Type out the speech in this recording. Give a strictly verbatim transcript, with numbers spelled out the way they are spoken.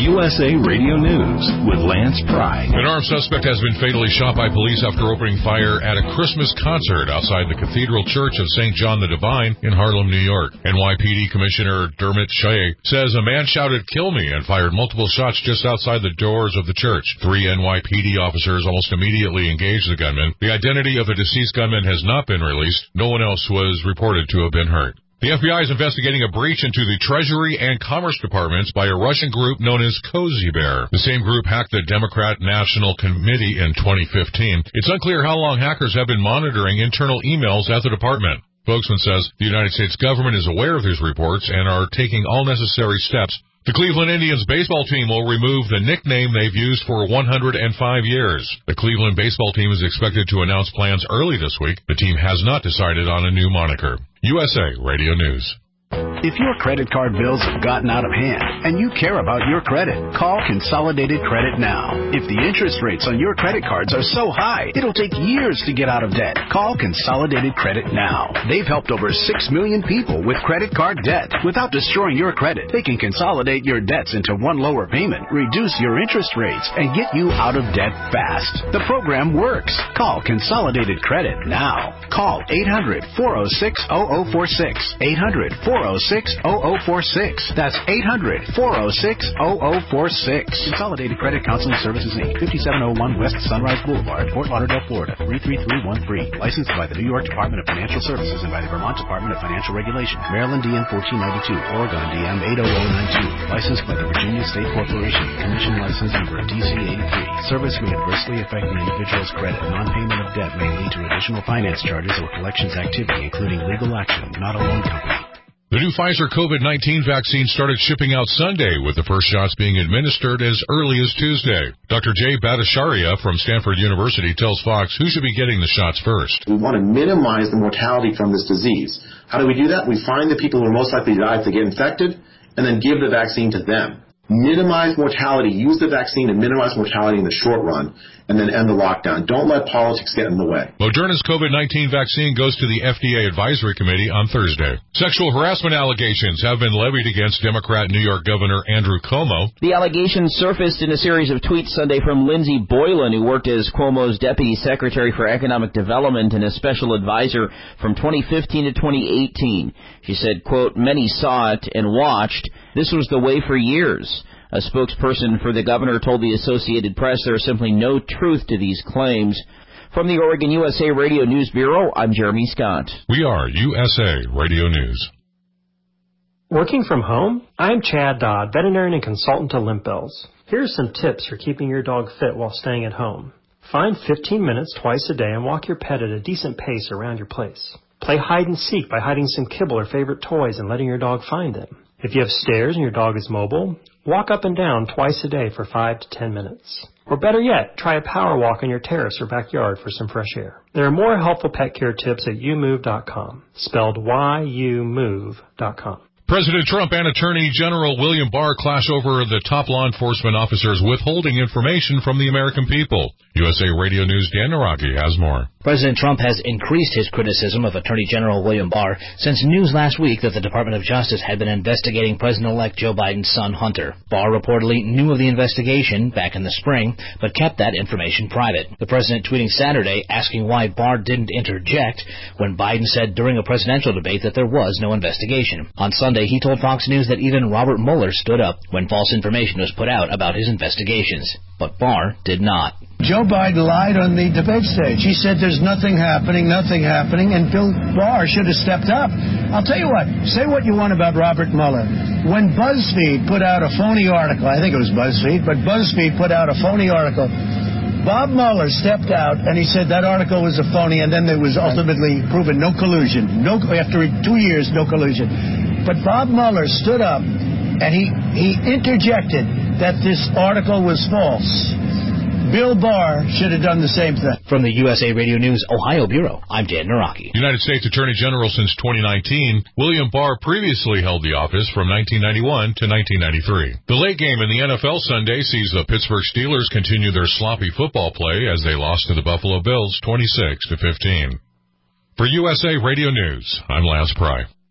U S A Radio News with Lance Pry. An armed suspect has been fatally shot by police after opening fire at a Christmas concert outside the Cathedral Church of Saint John the Divine in Harlem, New York. N Y P D Commissioner Dermot Shea says a man shouted, "Kill me," and fired multiple shots just outside the doors of the church. Three N Y P D officers almost immediately engaged the gunman. The identity of the deceased gunman has not been released. No one else was reported to have been hurt. The F B I is investigating a breach into the Treasury and Commerce Departments by a Russian group known as Cozy Bear. The same group hacked the Democrat National Committee in twenty fifteen. It's unclear how long hackers have been monitoring internal emails at the department. Spokesman says the United States government is aware of these reports and are taking all necessary steps. The Cleveland Indians baseball team will remove the nickname they've used for one hundred five years. The Cleveland baseball team is expected to announce plans early this week. The team has not decided on a new moniker. U S A Radio News. If your credit card bills have gotten out of hand and you care about your credit, call Consolidated Credit now. If the interest rates on your credit cards are so high, it'll take years to get out of debt. Call Consolidated Credit now. They've helped over six million people with credit card debt. Without destroying your credit, they can consolidate your debts into one lower payment, reduce your interest rates, and get you out of debt fast. The program works. Call Consolidated Credit now. Call eight hundred, four oh six, oh oh four six. eight hundred, four oh six, oh oh four six. That's eight hundred, four oh six, oh oh four six. Consolidated Credit Counseling Services, Incorporated, fifty-seven oh one West Sunrise Boulevard, Fort Lauderdale, Florida, three three three one three. Licensed by the New York Department of Financial Services and by the Vermont Department of Financial Regulation. Maryland D M fourteen ninety-two, Oregon D M eight oh oh nine two. Licensed by the Virginia State Corporation. Commission license number D C eighty-three. Service may adversely affect an individual's credit. Non-payment of debt may lead to additional finance charges or collections activity, including legal action, not a loan company. The new Pfizer COVID nineteen vaccine started shipping out Sunday, with the first shots being administered as early as Tuesday. Doctor Jay Bhattacharya from Stanford University tells Fox who should be getting the shots first. We want to minimize the mortality from this disease. How do we do that? We find the people who are most likely to die if they get infected, and then give the vaccine to them. Minimize mortality. Use the vaccine to minimize mortality in the short run, and then end the lockdown. Don't let politics get in the way. Moderna's COVID nineteen vaccine goes to the F D A Advisory Committee on Thursday. Sexual harassment allegations have been levied against Democrat New York Governor Andrew Cuomo. The allegations surfaced in a series of tweets Sunday from Lindsey Boylan, who worked as Cuomo's Deputy Secretary for Economic Development and a special advisor from twenty fifteen to twenty eighteen. She said, quote, "Many saw it and watched. This was the way for years." A spokesperson for the governor told the Associated Press there is simply no truth to these claims. From the Oregon U S A Radio News Bureau, I'm Jeremy Scott. We are U S A Radio News. Working from home? I'm Chad Dodd, veterinarian and consultant to Limp Bells. Here are some tips for keeping your dog fit while staying at home. Find fifteen minutes twice a day and walk your pet at a decent pace around your place. Play hide and seek by hiding some kibble or favorite toys and letting your dog find them. If you have stairs and your dog is mobile, walk up and down twice a day for five to ten minutes. Or better yet, try a power walk on your terrace or backyard for some fresh air. There are more helpful pet care tips at you move dot com, spelled Y U move dot com. President Trump and Attorney General William Barr clash over the top law enforcement officers withholding information from the American people. U S A Radio News' Dan Naraki has more. President Trump has increased his criticism of Attorney General William Barr since news last week that the Department of Justice had been investigating President-elect Joe Biden's son, Hunter. Barr reportedly knew of the investigation back in the spring, but kept that information private. The president tweeting Saturday asking why Barr didn't interject when Biden said during a presidential debate that there was no investigation. On Sunday, he told Fox News that even Robert Mueller stood up when false information was put out about his investigations. But Barr did not. Joe Biden lied on the debate stage. He said there's nothing happening, nothing happening, and Bill Barr should have stepped up. I'll tell you what, say what you want about Robert Mueller. When BuzzFeed put out a phony article, I think it was BuzzFeed, but BuzzFeed put out a phony article, Bob Mueller stepped out and he said that article was a phony, and then there was ultimately proven no collusion. No, after two years, no collusion. But Bob Mueller stood up and he, he interjected that this article was false. Bill Barr should have done the same thing. From the U S A Radio News Ohio Bureau, I'm Dan Naraki. United States Attorney General since twenty nineteen, William Barr previously held the office from nineteen ninety-one to nineteen ninety-three. The late game in the N F L Sunday sees the Pittsburgh Steelers continue their sloppy football play as they lost to the Buffalo Bills twenty-six to fifteen. For U S A Radio News, I'm Lance Pry.